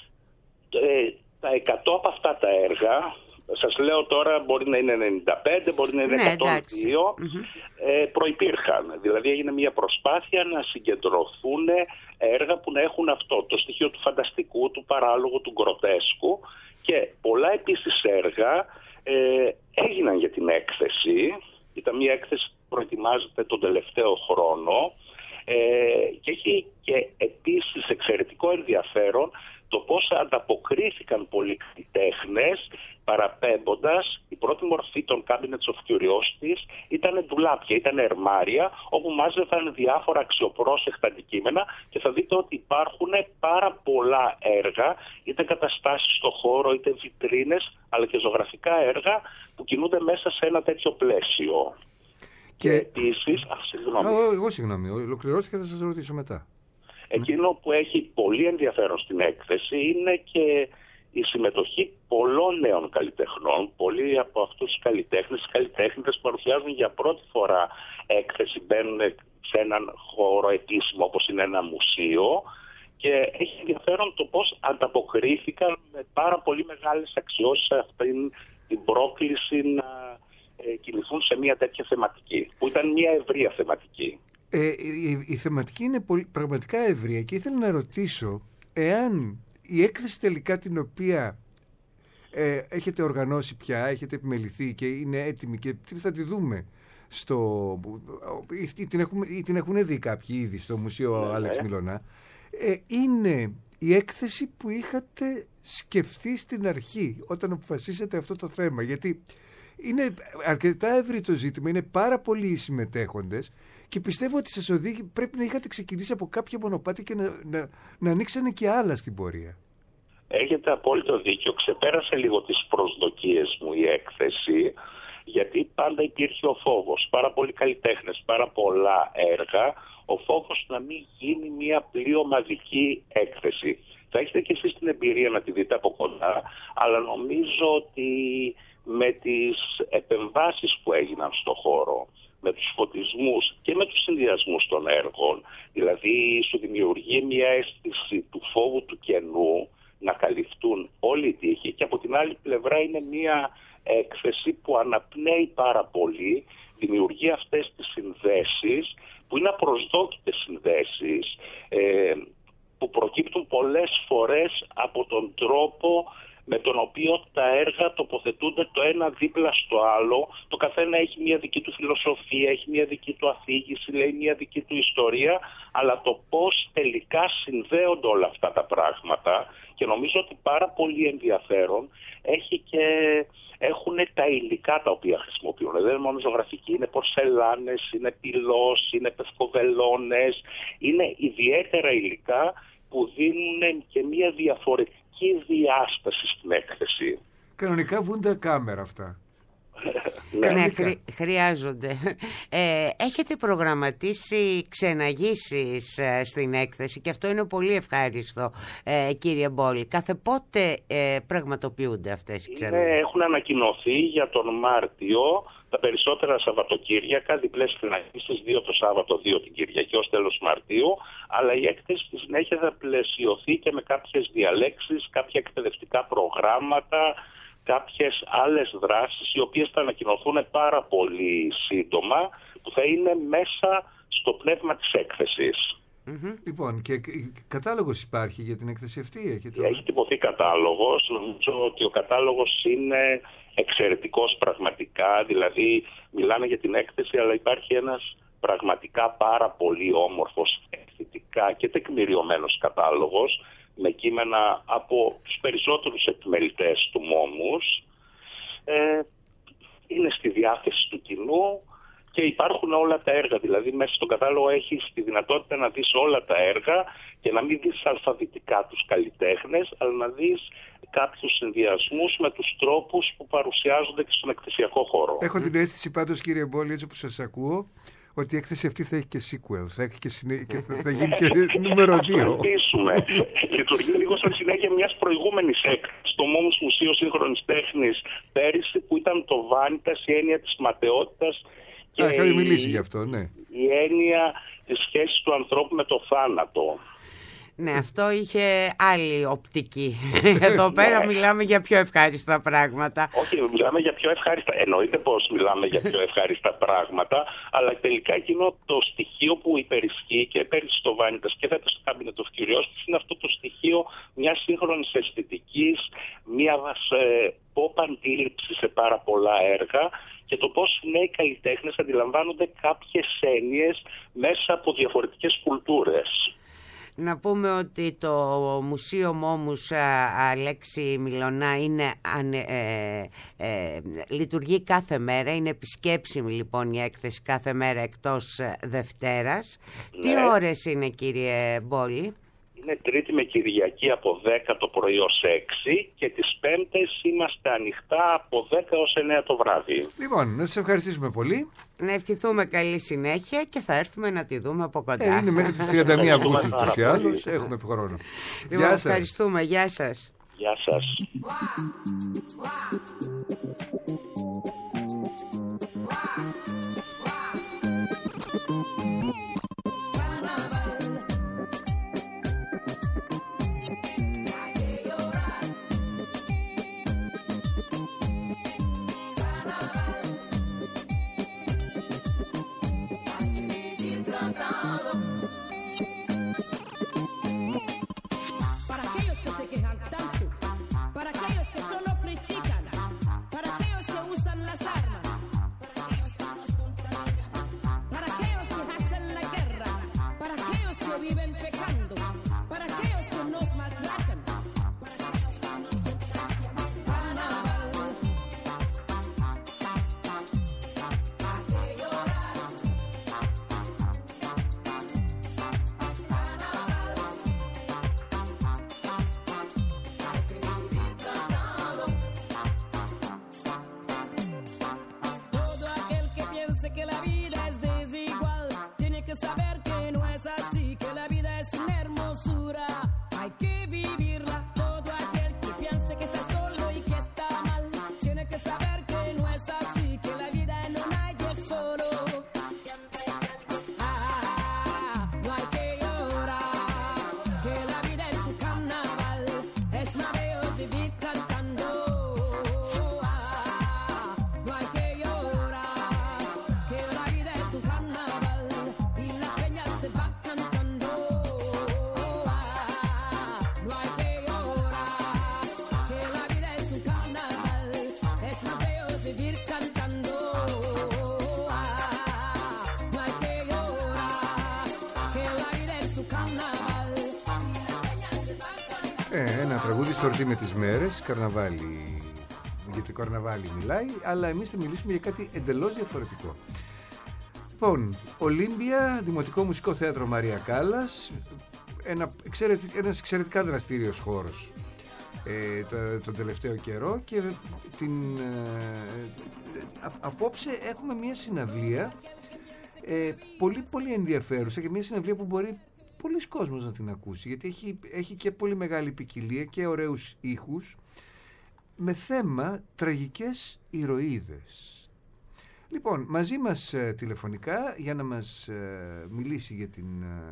Ε, τα εκατό από αυτά τα έργα, σας λέω τώρα, μπορεί να είναι ενενήντα πέντε, μπορεί να είναι ναι, εκατόν δύο, mm-hmm. ε, προϋπήρχαν. Δηλαδή έγινε μια προσπάθεια να συγκεντρωθούν έργα που να έχουν αυτό, το στοιχείο του φανταστικού, του παράλογου, του γκροτέσκου, και πολλά επίσης έργα ε, έγιναν για την έκθεση. Ήταν μια έκθεση που προετοιμάζεται τον τελευταίο χρόνο ε, και έχει και επίσης εξαιρετικό ενδιαφέρον το πώς ανταποκρίθηκαν πολλοί καλλιτέχνες, παραπέμποντας. Η πρώτη μορφή των Cabinets of Curiosities ήταν ντουλάπια, ήταν ερμάρια, όπου μάζευαν διάφορα αξιοπρόσεχτα αντικείμενα, και θα δείτε ότι υπάρχουν πάρα πολλά έργα, είτε καταστάσεις στο χώρο, είτε βιτρίνες, αλλά και ζωγραφικά έργα που κινούνται μέσα σε ένα τέτοιο πλαίσιο. Και, και επίσης... Α, συγγνώμη. Εγώ, εγώ συγγνώμη, ολοκληρώστε και θα σας ρωτήσω μετά. Εκείνο που έχει πολύ ενδιαφέρον στην έκθεση είναι και η συμμετοχή πολλών νέων καλλιτεχνών. Πολλοί από αυτούς τους καλλιτέχνες, οι καλλιτέχνες παρουσιάζουν για πρώτη φορά έκθεση, μπαίνουν σε έναν χώρο επίσημο όπως είναι ένα μουσείο, και έχει ενδιαφέρον το πώς ανταποκρίθηκαν με πάρα πολύ μεγάλες αξιώσεις σε αυτήν την πρόκληση να ε, κινηθούν σε μια τέτοια θεματική, που ήταν μια ευρεία θεματική. Ε, η, η θεματική είναι πολύ, πραγματικά ευρεία, και ήθελα να ρωτήσω εάν η έκθεση τελικά την οποία ε, έχετε οργανώσει πια, έχετε επιμεληθεί και είναι έτοιμη και θα τη δούμε στο, ή την, έχουμε, ή την έχουν δει κάποιοι ήδη στο Μουσείο ναι, Άλεξ Μιλωνά, ε, είναι η έκθεση που είχατε σκεφτεί στην αρχή όταν αποφασίσατε αυτό το θέμα, γιατί είναι αρκετά ευρύ το ζήτημα, είναι πάρα πολλοί οι συμμετέχοντες και πιστεύω ότι σας οδήγει, πρέπει να είχατε ξεκινήσει από κάποια μονοπάτι και να, να, να ανοίξανε και άλλα στην πορεία. Έχετε απόλυτο δίκιο. Ξεπέρασε λίγο τις προσδοκίες μου η έκθεση, γιατί πάντα υπήρχε ο φόβος. Πάρα πολλοί καλλιτέχνες, πάρα πολλά έργα, ο φόβος να μην γίνει μια απλή ομαδική έκθεση. Θα έχετε και εσείς την εμπειρία να τη δείτε από κοντά, αλλά νομίζω ότι με τις επεμβάσεις που έγιναν στο χώρο, με τους φωτισμούς και με τους συνδυασμούς των έργων, δηλαδή σου δημιουργεί μια αίσθηση του φόβου του κενού, να καλυφθούν όλοι οι τοίχοι, και από την άλλη πλευρά είναι μια έκθεση που αναπνέει πάρα πολύ, δημιουργεί αυτές τις συνδέσεις που είναι απροσδόκητες συνδέσεις, ε, που προκύπτουν πολλές φορές από τον τρόπο με τον οποίο τα έργα τοποθετούνται το ένα δίπλα στο άλλο. Το καθένα έχει μια δική του φιλοσοφία, έχει μια δική του αφήγηση, λέει μια δική του ιστορία, αλλά το πώς τελικά συνδέονται όλα αυτά τα πράγματα, και νομίζω ότι πάρα πολύ ενδιαφέρον έχει και έχουν τα υλικά τα οποία χρησιμοποιούν. Δεν είναι μόνο ζωγραφική, είναι πορσελάνες, είναι πυλός, είναι πευκοβελώνες, είναι ιδιαίτερα υλικά που δίνουν και μια διαφορετική διάσταση στην έκθεση. Κανονικά βούντα κάμερα αυτά. Ναι, ναι, χρει, χρειάζονται. Ε, έχετε προγραμματίσει ξεναγήσεις ε, στην έκθεση, και αυτό είναι πολύ ευχάριστο, ε, κύριε Μπόλη. Κάθε πότε ε, πραγματοποιούνται αυτές οι ξεναγήσεις? Έχουν ανακοινωθεί για τον Μάρτιο τα περισσότερα Σαββατοκύριακα, διπλές ξεναγήσεις, δύο το Σάββατο, δύο την Κυριακή ως τέλος Μαρτίου, αλλά η έκθεση στη συνέχεια θα πλαισιωθεί και με κάποιες διαλέξεις, κάποια εκπαιδευτικά προγράμματα, κάποιες άλλες δράσεις οι οποίες θα ανακοινωθούν πάρα πολύ σύντομα, που θα είναι μέσα στο πνεύμα της έκθεσης. Mm-hmm. Λοιπόν, και κατάλογος υπάρχει για την έκθεση αυτή? Έχετε... Έχει τυπωθεί κατάλογος. Νομίζω ότι ο κατάλογος είναι εξαιρετικός πραγματικά. Δηλαδή μιλάνε για την έκθεση, αλλά υπάρχει ένας πραγματικά πάρα πολύ όμορφος, αισθητικά και τεκμηριωμένος κατάλογος, με κείμενα από τους περισσότερους επιμελητές του Μόμους. Ε, είναι στη διάθεση του κοινού και υπάρχουν όλα τα έργα. Δηλαδή μέσα στον κατάλογο έχεις τη δυνατότητα να δεις όλα τα έργα και να μην δεις αλφαβητικά τους καλλιτέχνες, αλλά να δεις κάποιους συνδυασμούς με τους τρόπους που παρουσιάζονται και στον εκθεσιακό χώρο. Έχω την αίσθηση πάντως, κύριε Μπόλη, έτσι όπως σας ακούω, ότι η έκθεση αυτή θα έχει και sequel, θα, έχει και συνέ... και θα γίνει και νούμερο δύο. Λειτουργεί λίγο σαν συνέχεια μιας προηγούμενης έκθεσης στο Μόμους Μουσείο Σύγχρονης Τέχνης πέρυσι, που ήταν το Βάνιτας, η έννοια της ματαιότητας και Α, είχαμε η... μιλήσει γι' αυτό, ναι. η έννοια της σχέσης του ανθρώπου με το θάνατο. Ναι, αυτό είχε άλλη οπτική. Εδώ πέρα μιλάμε για πιο ευχάριστα πράγματα. Όχι, μιλάμε για πιο ευχάριστα. Εννοείται πως μιλάμε για πιο ευχάριστα πράγματα, αλλά τελικά εκείνο το στοιχείο που υπερισχύει και πέρυσι στο Βάνιτας και φέτος στο Cabinet of Curiosities είναι αυτό το στοιχείο μιας σύγχρονης αισθητικής, μιας ε, pop αντίληψης σε πάρα πολλά έργα, και το πώς οι νέοι καλλιτέχνες αντιλαμβάνονται κάποιες έννοιες μέσα από διαφορετικές κουλτούρες. Να πούμε ότι το Μουσείο Μόμους Αλέξη Μιλωνά είναι, ε, ε, λειτουργεί κάθε μέρα, είναι επισκέψιμη λοιπόν η έκθεση κάθε μέρα εκτός Δευτέρας. Ναι. Τι ώρες είναι, κύριε Μπόλη? Είναι Τρίτη με Κυριακή από δέκα το πρωί ως έξι και τις Πέμπτες είμαστε ανοιχτά από δέκα ως εννέα το βράδυ. Λοιπόν, να σας ευχαριστήσουμε πολύ. Να ευχηθούμε καλή συνέχεια και θα έρθουμε να τη δούμε από κοντά. Ε, είναι μέχρι τις τριάντα μία Αυγούστου τους ή άλλους, έχουμε χρόνο. Λοιπόν, γεια σας. Ευχαριστούμε, γεια σας. Γεια σας. τραγούδι στορτή με τις μέρες, καρναβάλι, γιατί καρναβάλι μιλάει, αλλά εμείς θα μιλήσουμε για κάτι εντελώς διαφορετικό. Λοιπόν, Ολύμπια, Δημοτικό Μουσικό Θέατρο Μαρία Κάλλας, ένα εξαιρετικ, ένας εξαιρετικά δραστήριος χώρος ε, το, τον τελευταίο καιρό, και την, ε, α, απόψε έχουμε μια συναυλία ε, πολύ πολύ ενδιαφέρουσα, και μια συναυλία που μπορεί πολλοί κόσμος να την ακούσει, γιατί έχει, έχει και πολύ μεγάλη ποικιλία και ωραίους ήχους, με θέμα τραγικές ηρωίδες. Λοιπόν, μαζί μας ε, τηλεφωνικά για να μας ε, μιλήσει για την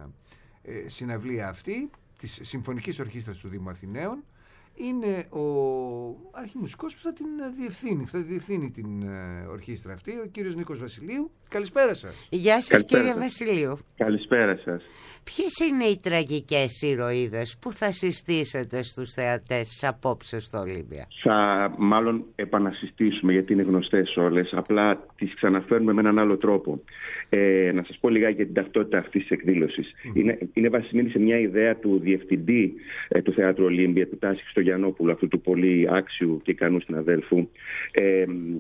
ε, συναυλία αυτή της Συμφωνικής Ορχήστρας του Δήμου Αθηναίων είναι ο αρχιμουσικός που θα την διευθύνει, που θα διευθύνει την ε, ορχήστρα αυτή, ο κύριος Νίκος Βασιλείου. Καλησπέρα σας. Γεια σας. Καλησπέρα, κύριε Βασιλείου. Καλησπέρα σας. Ποιες είναι οι τραγικές ηρωίδες που θα συστήσετε στους θεατές απόψε στο Ολύμπια? Θα μάλλον επανασυστήσουμε, γιατί είναι γνωστές όλες, απλά τις ξαναφέρουμε με έναν άλλο τρόπο. Ε, να σας πω λιγάκι για την ταυτότητα αυτής της εκδήλωσης. Mm. Είναι, είναι βασισμένη σε μια ιδέα του διευθυντή ε, του Θεάτρου Ολύμπια, του Τάση Χριστογιαννόπουλου, αυτού του πολύ άξιου και ικανού συναδέλφου. Ε,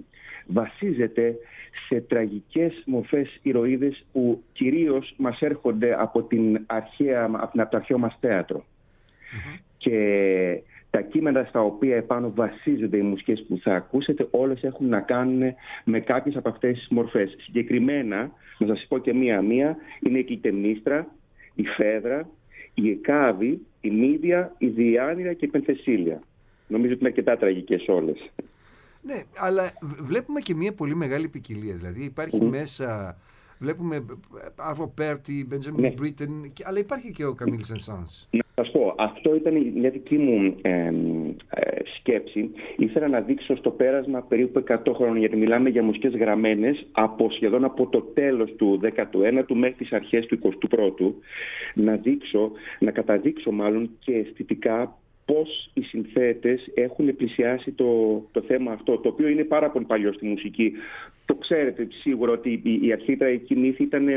βασίζεται σε τραγικές μορφές ηρωίδες που κυρίως μας έρχονται από, την αρχαία, από το αρχαίο μας θέατρο. Mm-hmm. Και τα κείμενα στα οποία επάνω βασίζονται οι μουσικές που θα ακούσετε, όλες έχουν να κάνουν με κάποιες από αυτές τις μορφές. Συγκεκριμένα, να σας πω και μία-μία, είναι η Κλητεμνίστρα, η Φέδρα, η Εκάβη, η Μύδια, η Διάνυρα και η Πενθεσίλια. Νομίζω ότι είναι αρκετά τραγικές όλες. Ναι, αλλά βλέπουμε και μια πολύ μεγάλη ποικιλία. Δηλαδή υπάρχει mm. μέσα, βλέπουμε Άρβο Πέρτη, Μπέντζαμιν Μπρίτεν, αλλά υπάρχει και ο Καμίλ Σεν-Σάνς. Να σας πω, αυτό ήταν μια δική μου ε, ε, σκέψη. Ήθελα να δείξω στο πέρασμα περίπου εκατό χρόνων, γιατί μιλάμε για μουσικές γραμμένες από σχεδόν από το τέλος του δέκατου ένατου μέχρι τις αρχές του εικοστού πρώτου, να δείξω, να καταδείξω μάλλον και αισθητικά πώς οι συνθέτες έχουν πλησιάσει το, το θέμα αυτό, το οποίο είναι πάρα πολύ παλιό στη μουσική. Το ξέρετε σίγουρα ότι η, η αρχή τραγική μύθη ήταν...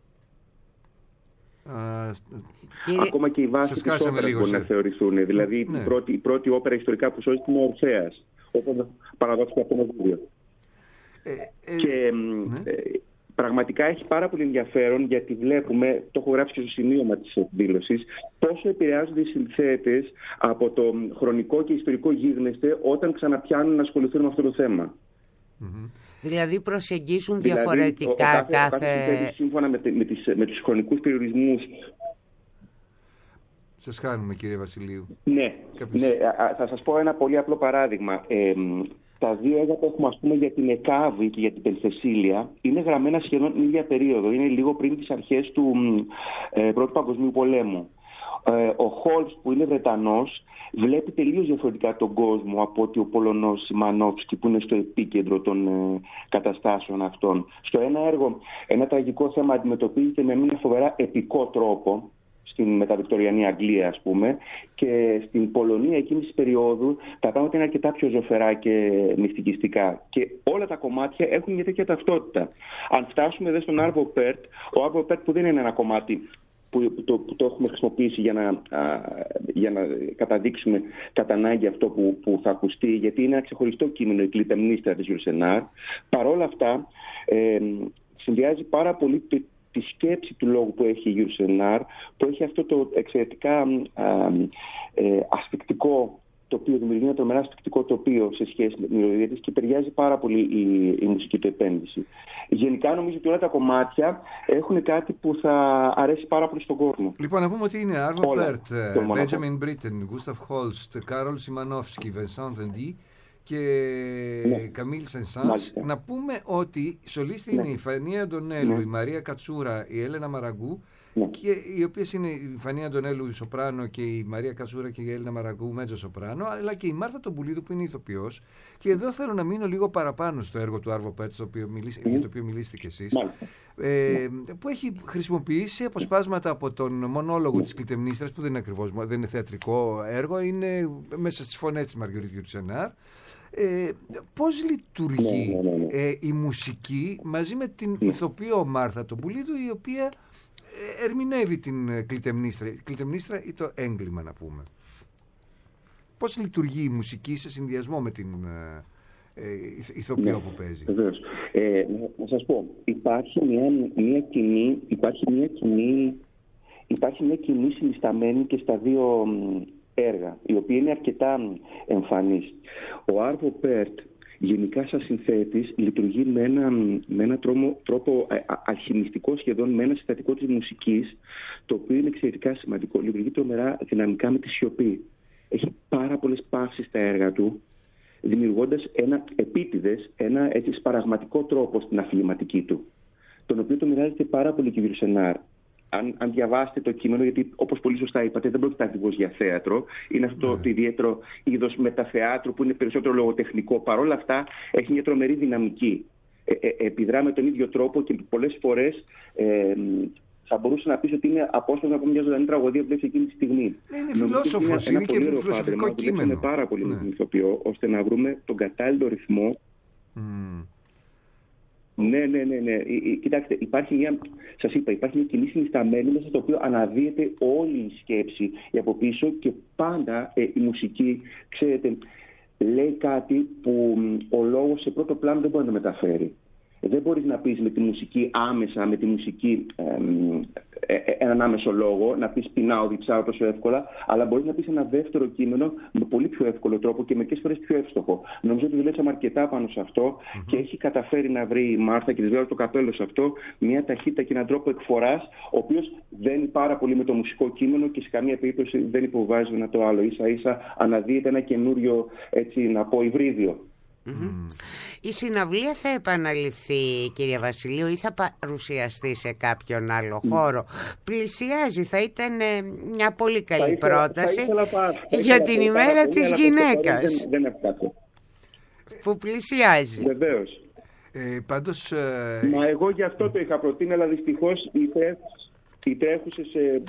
Uh, ακόμα και η βάση της όπερας μπορεί να θεωρηθούν. Δηλαδή ναι. η, πρώτη, η πρώτη όπερα ιστορικά που σώζει είναι ο Ορφέας, όπως παραδόθηκε από ένα βίντεο. Ε, ε, και ναι. ε, πραγματικά έχει πάρα πολύ ενδιαφέρον, γιατί βλέπουμε, το έχω γράψει και στο σημείωμα της εκδήλωσης, πόσο επηρεάζονται οι συνθέτες από το χρονικό και ιστορικό γίγνεσθε όταν ξαναπιάνουν να ασχοληθούν με αυτό το θέμα. Mm-hmm. Δηλαδή προσεγγίσουν δηλαδή, διαφορετικά ο, ο κάθε... κάθε... κάθε σύμφωνα με, με, τις, με τους χρονικούς περιορισμούς. Σας χάνουμε, κύριε Βασιλείου. Ναι, Κάποιος... ναι, θα σας πω ένα πολύ απλό παράδειγμα. Ε, τα δύο έργα που έχουμε, ας πούμε, για την Εκάβη και για την Πενθεσίλια είναι γραμμένα σχεδόν την ίδια περίοδο. Είναι λίγο πριν τις αρχές του ε, Πρώτου Παγκοσμίου Πολέμου. Ε, ο Χόλς, που είναι Βρετανός, βλέπει τελείως διαφορετικά τον κόσμο από ότι ο Πολωνός Σιμανόφσκι, που είναι στο επίκεντρο των ε, καταστάσεων αυτών. Στο ένα έργο, ένα τραγικό θέμα αντιμετωπίζεται με μια φοβερά επικό τρόπο, στην μεταβικτωριανή Αγγλία, ας πούμε, και στην Πολωνία εκείνης της περίοδου τα πράγματα είναι αρκετά πιο ζωφερά και μυστικιστικά. Και όλα τα κομμάτια έχουν μια τέτοια ταυτότητα. Αν φτάσουμε εδώ στον Άρβο Πέρτ, ο Άρβο Πέρτ, που δεν είναι ένα κομμάτι που το, που το έχουμε χρησιμοποιήσει για να, α, για να καταδείξουμε κατά ανάγκη αυτό που, που θα ακουστεί, γιατί είναι ένα ξεχωριστό κείμενο, η Κλητεμνίστρα της Γιουλ Σενάρ. Παρ' όλα αυτά, ε, συνδυάζει πάρα πολύ τη σκέψη του λόγου που έχει η Γιουλ Σενάρ, που έχει αυτό το εξαιρετικά α, ε, ασφυκτικό τοπίο, δημιουργεί ένα τρομερά ασφυκτικό τοπίο σε σχέση με την μελωδία της και ταιριάζει πάρα πολύ η, η μουσική του επένδυση. Γενικά νομίζω ότι όλα τα κομμάτια έχουν κάτι που θα αρέσει πάρα πολύ στον κόσμο. Λοιπόν, να πούμε ότι είναι Άρβο Πέρτ, Μπέντζαμιν Μπρίτεν, Γκούσταφ Χόλστ, Κάρολ Σιμανόφσκι, Βενσάν Τεντί και Καμίλ Σεν-Σάνς. Να πούμε ότι σολίστη ναι. είναι η Φανία Αντωνέλου, ναι. η Μαρία Κατσούρα, η Έλενα Μαραγκού, ναι. και οι οποίες είναι η Φανία Αντωνέλου σοπράνο και η Μαρία Κατσούρα και η Έλενα Μαραγκού μέτζο σοπράνο, αλλά και η Μάρθα Τομπουλίδου που είναι ηθοποιός. Και εδώ θέλω να μείνω λίγο παραπάνω στο έργο του Άρβο Πέρτ, mm. για το οποίο μιλήσετε κι εσείς, mm. ε, mm. που έχει χρησιμοποιήσει αποσπάσματα από τον μονόλογο mm. της Κλητεμνίστρας, που δεν είναι ακριβώς, δεν είναι θεατρικό έργο, είναι μέσα στις φωνές της Μαργαρίτα Γιουρτσενάρ. Ε, πώς λειτουργεί ναι, ναι, ναι. Ε, η μουσική μαζί με την ναι. ηθοποιό Μάρθα Τομπουλίδου, η οποία ερμηνεύει την Κλητεμνίστρα, Κλητεμνίστρα ή το έγκλημα, να πούμε. πώς λειτουργεί η μουσική σε συνδυασμό με την ε, ηθοποιό ναι, που παίζει? Βεβαίως. Ε, να σας πω, υπάρχει μια, μια κοινή, υπάρχει μια κοινή, υπάρχει μια κοινή συνισταμένη και στα δύο έργα, η οποία είναι αρκετά εμφανής. Ο Άρβο Πέρτ, γενικά σαν συνθέτης, λειτουργεί με ένα, με ένα τρόπο, τρόπο αλχημιστικό σχεδόν, με ένα συστατικό της μουσικής, το οποίο είναι εξαιρετικά σημαντικό. Λειτουργεί τρομερά δυναμικά με τη σιωπή. Έχει πάρα πολλές παύσεις στα έργα του, δημιουργώντας ένα επίτηδες, ένα έτσι σπαραγματικό τρόπο στην αφηγηματική του, τον οποίο το μοιράζεται πάρα πολύ και ο Σενάρ. Αν, αν διαβάσετε το κείμενο, γιατί όπως πολύ σωστά είπατε, δεν πρόκειται ακριβώς για θέατρο, είναι αυτό το, το ιδιαίτερο είδος μεταθεάτρου που είναι περισσότερο λογοτεχνικό. Παρ' όλα αυτά έχει μια τρομερή δυναμική. Ε, ε, επιδρά με τον ίδιο τρόπο και πολλές φορές ε, θα μπορούσε να πει ότι είναι απόσπασμα από μια ζωντανή τραγωδία που βλέπει εκείνη τη στιγμή. Ναι, είναι φιλόσοφος, είναι, είναι και φιλοσοφικό κείμενο. Είναι πάρα πολύ ναι. με τον ηθοποιό, ώστε να βρούμε τον κατάλληλο ρυθμό. Mm. Ναι, ναι, ναι, ναι. Κοιτάξτε, υπάρχει μια, σας είπα, υπάρχει μια κοινή συνισταμένη μέσα στο οποίο αναδύεται όλη η σκέψη από πίσω και πάντα ε, η μουσική, ξέρετε, λέει κάτι που ο λόγος σε πρώτο πλάνο δεν μπορεί να μεταφέρει. Δεν μπορείς να πεις με τη μουσική άμεσα, με τη μουσική ε, ε, έναν άμεσο λόγο, να πεις πεινάω, διψάω τόσο εύκολα, αλλά μπορείς να πεις ένα δεύτερο κείμενο με πολύ πιο εύκολο τρόπο και μερικές φορές πιο εύστοχο. Νομίζω ότι δουλέψαμε αρκετά πάνω σε αυτό mm-hmm. και έχει καταφέρει να βρει η Μάρθα, και της βγάζω το καπέλο σε αυτό, μια ταχύτητα και έναν τρόπο εκφοράς, ο οποίος δένει πάρα πολύ με το μουσικό κείμενο και σε καμία περίπτωση δεν υποβάζει ένα το άλλο. Ίσα ίσα αναδύεται ένα καινούριο, έτσι να πω, υβρίδιο. Mm-hmm. Η συναυλία θα επαναληφθεί, κυρία Βασιλείου, ή θα παρουσιαστεί σε κάποιον άλλο mm. χώρο? Πλησιάζει, θα ήταν μια πολύ καλή θα ήθελα, πρόταση θα ήθελα, θα για την ημέρα πολύ, της γυναίκας δεν, δεν που πλησιάζει. Βεβαίως. Ε, πάντως, ε... Μα εγώ γι' αυτό το είχα προτείνει, αλλά δυστυχώς οι τρέχουσες ε,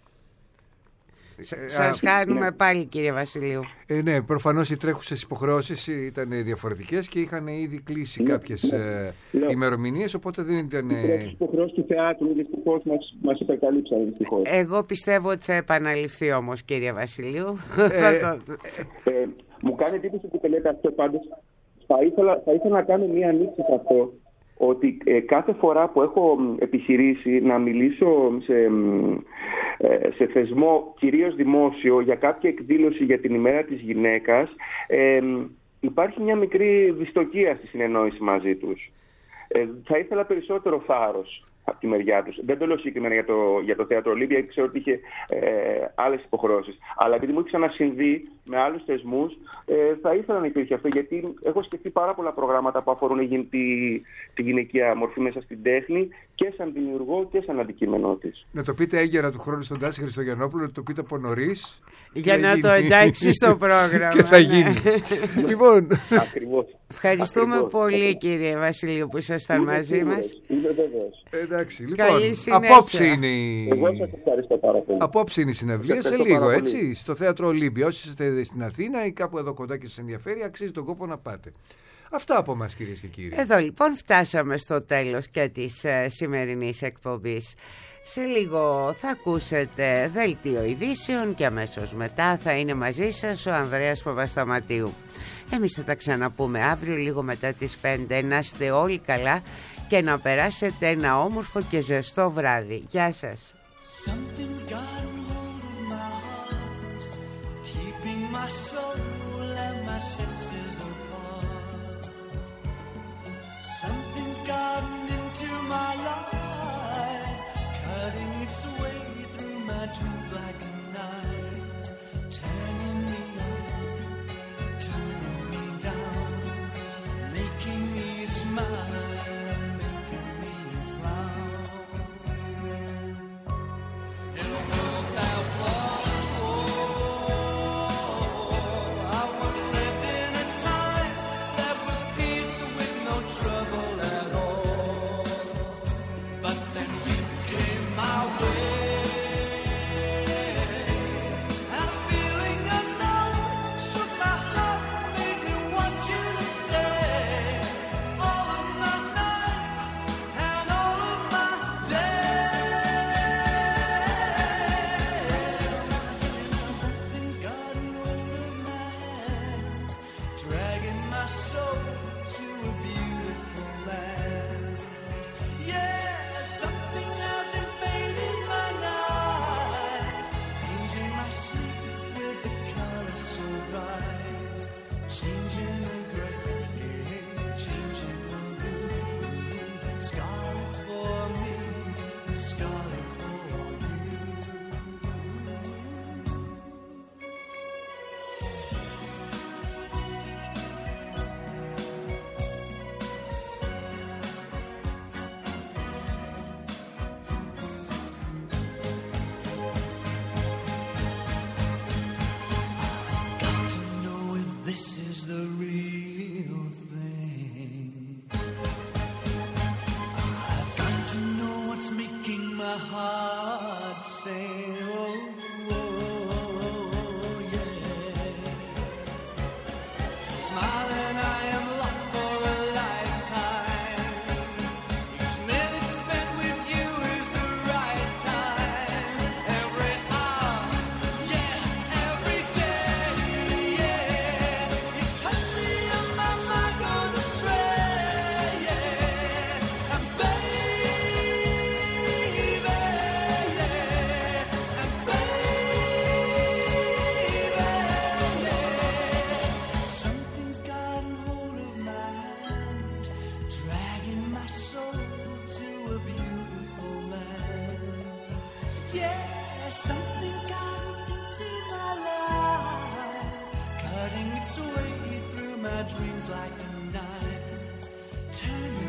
Σας χάνουμε ναι. πάλι, κύριε Βασιλείου. Ε, ναι, προφανώς οι τρέχουσες υποχρεώσεις ήταν διαφορετικές και είχαν ήδη κλείσει ναι. κάποιες ε, ημερομηνίες, οπότε δεν ήταν... Οι τρέχουσες υποχρεώσεις του θεάτρου δυστυχώς μας, μας υπερκαλύψαν, δυστυχώς. Εγώ πιστεύω ότι θα επαναληφθεί όμως, κύριε Βασιλείου. Ε, ε, μου κάνει εντύπωση που το λέτε αυτό πάντως. Θα ήθελα, θα ήθελα να κάνω μία ανοίξη σε αυτό, ότι ε, κάθε φορά που έχω επιχειρήσει να μιλήσω σε, ε, σε θεσμό κυρίως δημόσιο για κάποια εκδήλωση για την ημέρα της γυναίκας, ε, υπάρχει μια μικρή δυστοκία στη συνεννόηση μαζί τους. Ε, θα ήθελα περισσότερο θάρρος από τη μεριά τους. Δεν το λέω συγκεκριμένα για το, για το θέατρο Ολύμπια, ξέρω ότι είχε ε, άλλες υποχρεώσεις. Αλλά επειδή μου έχει ξανασυμβεί με άλλους θεσμούς, ε, θα ήθελα να υπήρχε αυτό, γιατί έχω σκεφτεί πάρα πολλά προγράμματα που αφορούν τη, τη γυναικεία μορφή μέσα στην τέχνη και σαν δημιουργό και σαν αντικείμενό της. Να το πείτε έγκαιρα του χρόνου στον Τάση Χριστογιαννόπουλο, να το πείτε από νωρίς. Για να γίνει. Το εντάξει στο πρόγραμμα. Και θα γίνει. Λοιπόν. Ακριβώς. Ευχαριστούμε Ακριβώς. πολύ, κύριε Βασιλείου, που ήσασταν μαζί μας. Είμαι βέβαιος. Εντάξει, λοιπόν, απόψε είναι η... Εγώ σας ευχαριστώ πάρα πολύ. Απόψε είναι η συναυλία, σε λίγο, έτσι, στο Θέατρο Ολύμπια. Όσοι είστε στην Αθήνα ή κάπου εδώ κοντά και σας ενδιαφέρει, αξίζει τον κόπο να πάτε. Αυτά από μας, κυρίες και κύριοι. Εδώ λοιπόν φτάσαμε στο τέλος και της ε, σημερινής εκπομπής. Σε λίγο θα ακούσετε δελτίο ειδήσεων και αμέσως μετά θα είναι μαζί σας ο Ανδρέας Παπασταματίου. Εμείς θα τα ξαναπούμε αύριο λίγο μετά τις πέντε. Να είστε όλοι καλά και να περάσετε ένα όμορφο και ζεστό βράδυ. Γεια σας. Something's gotten into my life, cutting its way through my dreams like a knife, turning me up, turning me down, making me smile and making me frown. In a world that was war, I once lived in a time that was peace with no trouble at all. But then you came my way. Scarlet for me, scarlet for this is the real thing. I've got to know what's making my heart sing. Oh, oh, oh, yeah. Smiling, I am lost for a lifetime. Each minute spent with you is the right time. Every hour, yeah, every day, yeah. Touch me and my mind goes astray, yeah. And baby, yeah. And baby, yeah. Something's gotten hold of my hand, dragging my soul to a beautiful land. Yeah, something's gotten into my life, cutting its way through my dreams like a knife, turning